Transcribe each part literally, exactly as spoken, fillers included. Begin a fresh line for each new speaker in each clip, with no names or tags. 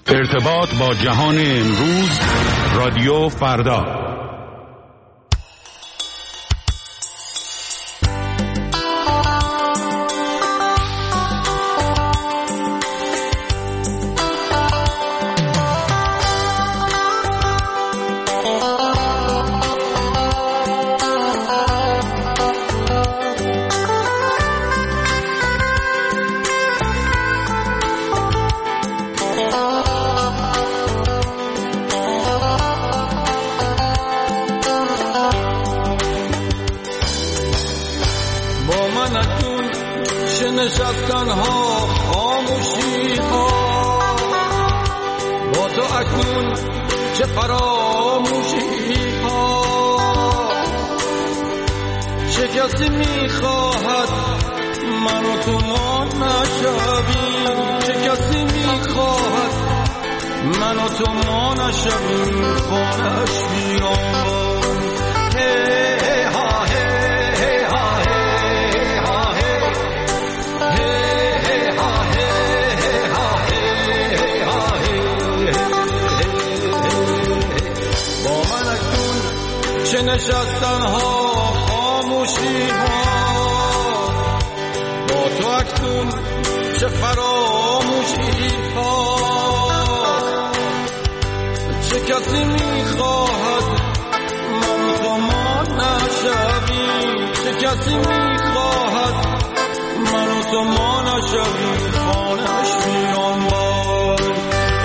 ارتباط با جهان امروز، رادیو فردا.
نشستن ها خاموشی ها با تو اکنون چه فراموشی ها چه کسی میخواهد من و تو ما نشویم چه کسی میخواهد من و تو ما نشویم خانه‌اش بیرون هی ها هی ها چه نشستن ها خاموشی ها با تو اکنون چه فراموشی ها چه کسی میخواهد من تو ما نشویم چه کسی میخواهد من تو ما نشویم خانه‌اش بیرون باد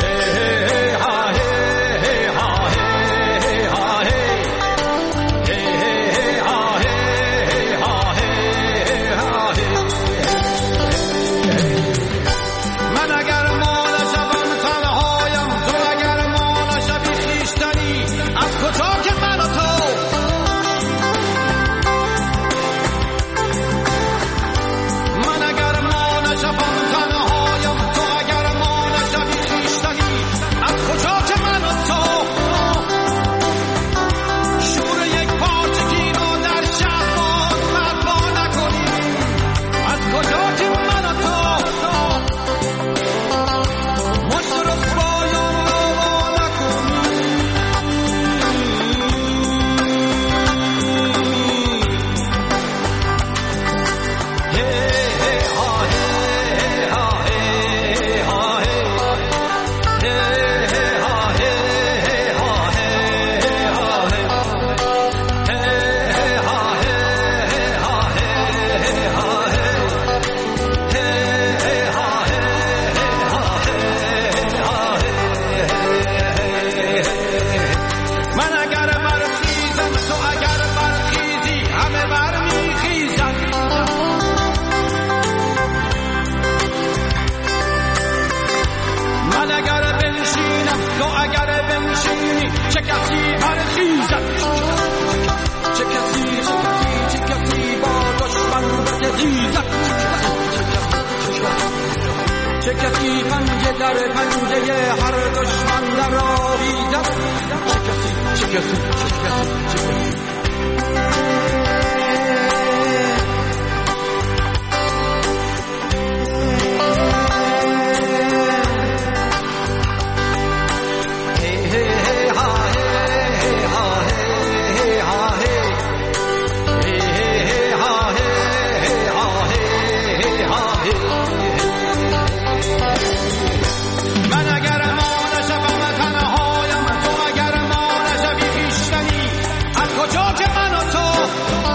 چه کسی پنجه در پنجه هر دشمن در آویزد چه کسی چه کسی چه کسی چه کسی کجا که من و تو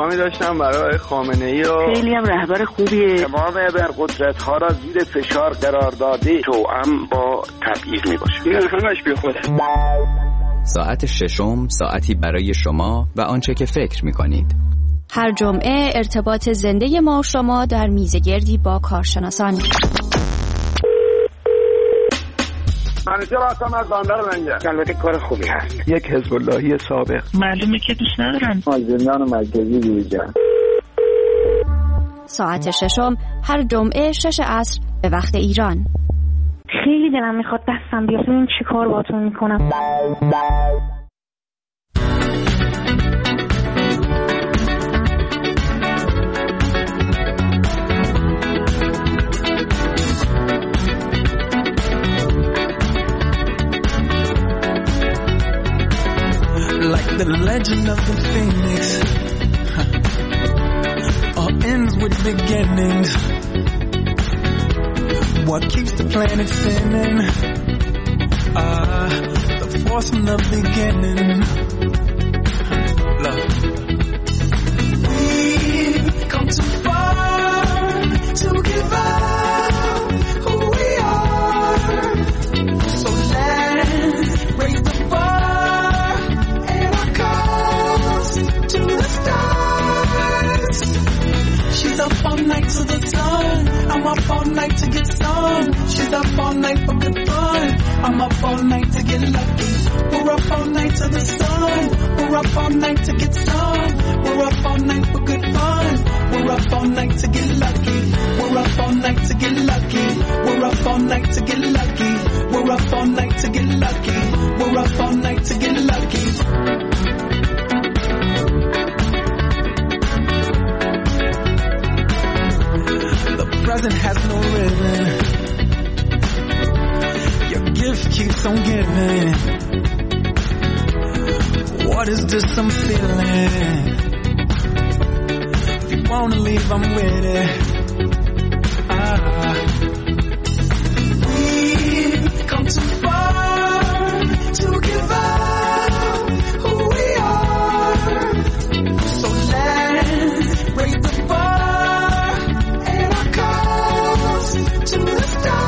پیامی داشتم برای خامنه‌ای و
خیلی هم رهبر خوبیه.
تمام ابرقدرت‌ها را زیر فشار قرار داده توأم با تبعیض میباشه. این همش بی خوده.
ساعت ششم، ساعتی برای شما و آنچه که فکر می‌کنید.
هر جمعه ارتباط زنده ما و شما در میزگردی با کارشناسان.
منیجر هستم از بندر منجر. البته کار خوبی هست.
یک حزب اللهی سابق.
معلومه که دوست ندارن.
زندان مرکزی دیویژن.
ساعت ششم هر جمعه شش عصر به وقت ایران.
خیلی دلم میخواد دستم بیاد ببین چی کار باهاتون میکنم.
Like the legend of the phoenix, huh. All ends with beginnings. What keeps the planet spinning? Ah, uh, the force from the beginning. Love. We've come too far to give up who we are. So let's raise the bar and our cause to the stars. She's up all night to the sun. I'm up all night to get some. She's up all night for good fun. I'm up all night to get lucky. We're up all night to the sun. We're up all night to get some. We're up all night for good fun. We're up all night to get lucky. We're up all night to get lucky. We're up all night to get lucky. We're up all night to get lucky. We're up all night to get lucky. The present has no ribbon. Your gift keeps on giving. What is this I'm feeling? If you wanna leave, I'm with it. Ah. We've come too far to give up who we are. So let's raise the bar and our cause to the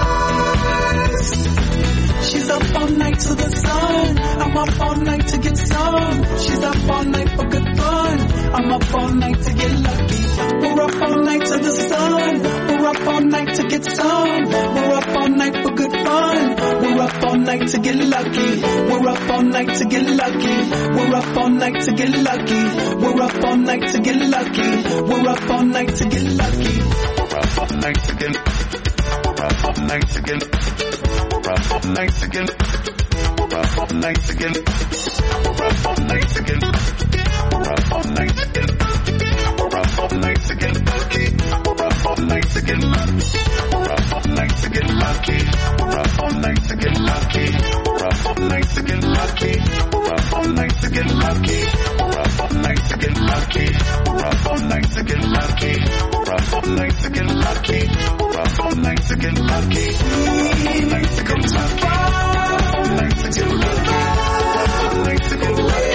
stars. She's up all night to the sun. I'm up all night to get some. She's up all night for good fun. I'm up all night to get lucky. We're up all night to the sun. We're up all night to get some. We're up all night for good fun. We're up all night to get lucky. We're up all night to get lucky. We're up all night to get lucky. We're up all night to get lucky. We're up all night to get lucky. We're up all night to get. We're up all night to get. We're up all night to get. We're up all night to get. We're up all night to get. We're up all night to get. We're up all night to get lucky. We're up all night to get lucky. We're up all night to get lucky. We're up all night to get lucky. We're up all night to get lucky. We're up all night to get lucky. We're up all night to get lucky. We're up all night to get lucky. We're up all night to get lucky. We're up all night to get lucky. We're up all night to get lucky. All night to get lucky. All night to get lucky.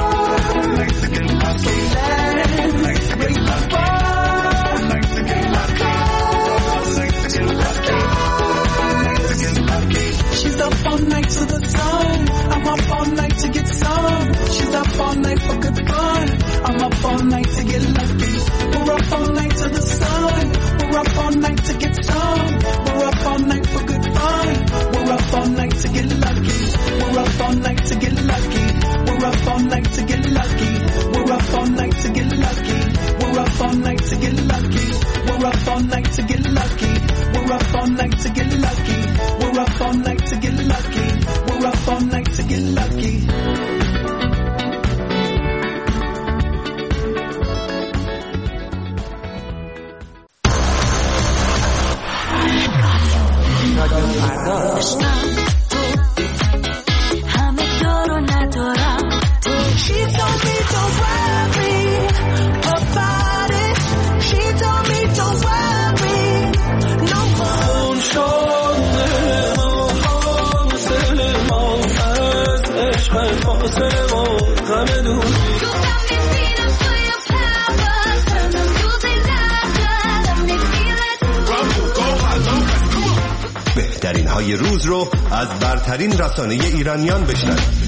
All night to get lucky. All night to get lucky. All night to get lucky. All night to get lucky. All night to get lucky. She's up all night to the sun. I'm up all night to get some. She's up all night for good fun. I'm up all night to get lucky. We're up all night to the sun. We're up all night to get some. We're up all night for good fun. We're up all night to get lucky. We're up all night to get lucky. We're up all night to get lucky. We're up all night to get lucky. We're up all night to get lucky. We're up all night to get lucky. We're up all night to get lucky. We're up all night to get lucky. We're up all night to get lucky.
Cause I'm بهترین های روز رو از برترین رسانه ایرانیان بشنوید.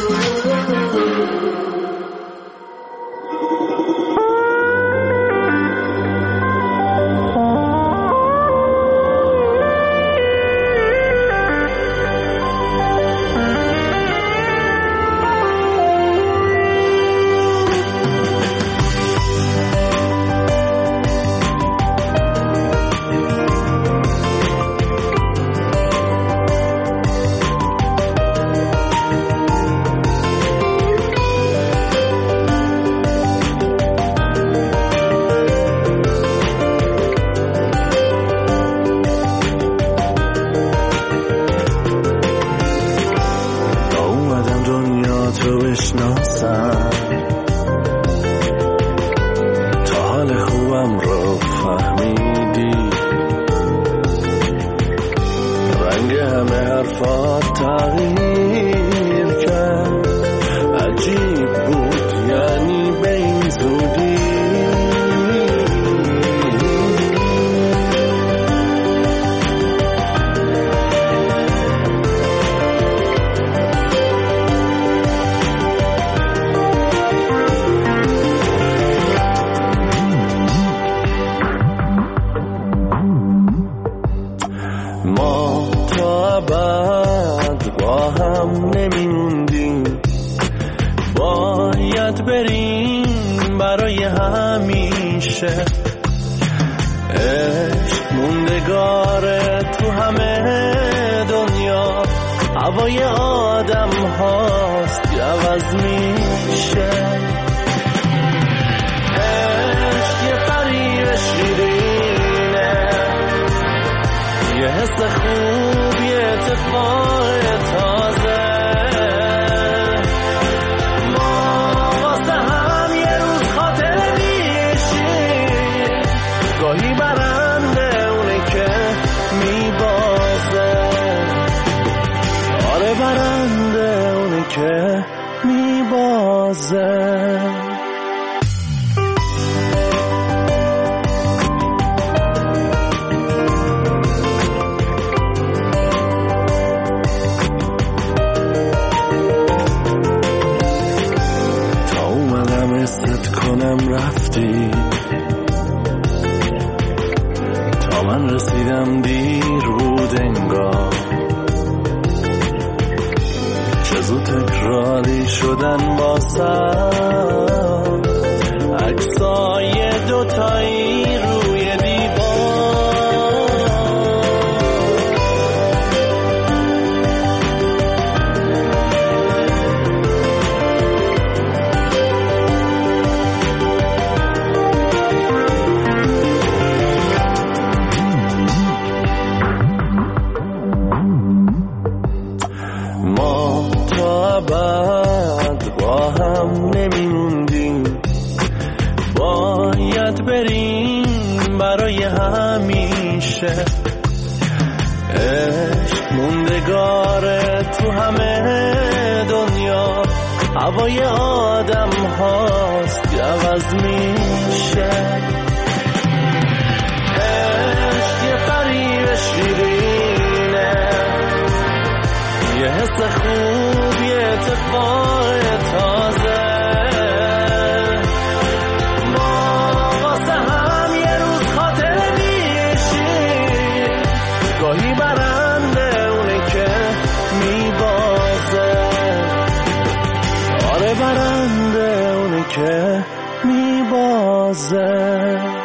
هوای آدم هاست که عوض میشه. عشق یه فریب شیرینه، یه حس خوب، یه اتفاق تازه. ما واسه هم یه روز خاطره میشیم، گاهی برنده اونه که میبازه. آره برنده اونه که میبازه.